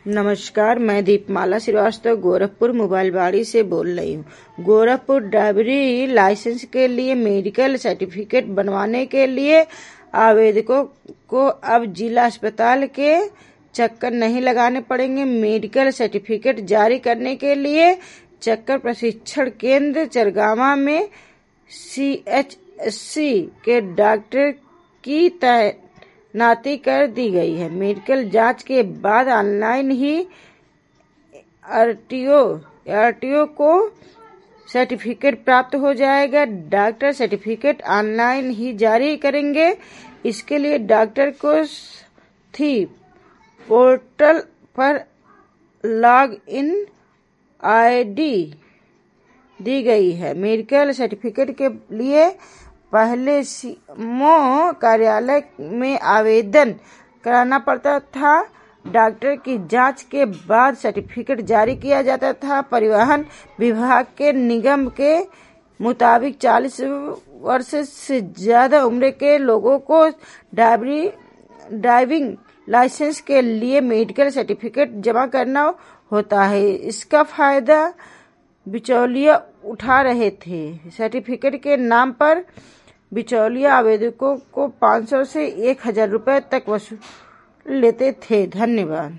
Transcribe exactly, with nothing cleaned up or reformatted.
नमस्कार, मैं दीपमाला श्रीवास्तव गोरखपुर मोबाइलबाड़ी से बोल रही हूँ। गोरखपुर ड्राइवरी लाइसेंस के लिए मेडिकल सर्टिफिकेट बनवाने के लिए आवेदकों को अब जिला अस्पताल के चक्कर नहीं लगाने पड़ेंगे। मेडिकल सर्टिफिकेट जारी करने के लिए चक्कर प्रशिक्षण केंद्र चरगावा में सी एच सी के डॉक्टर की तैनाती कर दी गई है। मेडिकल जांच के बाद ऑनलाइन ही आरटीओ आरटीओ को सर्टिफिकेट प्राप्त हो जाएगा। डॉक्टर सर्टिफिकेट ऑनलाइन ही जारी करेंगे। इसके लिए डॉक्टर को थी पोर्टल पर लॉग इन आईडी दी गई है। मेडिकल सर्टिफिकेट के लिए पहले सीएमओ कार्यालय में आवेदन कराना पड़ता था। डॉक्टर की जांच के बाद सर्टिफिकेट जारी किया जाता था। परिवहन विभाग के निगम के मुताबिक चालीस वर्ष से ज्यादा उम्र के लोगों को ड्राइवरी ड्राइविंग लाइसेंस के लिए मेडिकल सर्टिफिकेट जमा करना होता है। इसका फायदा बिचौलिया उठा रहे थे। सर्टिफिकेट के नाम पर बिचौलिया आवेदकों को पाँच सौ से एक हजार रुपए तक वसूल लेते थे। धन्यवाद।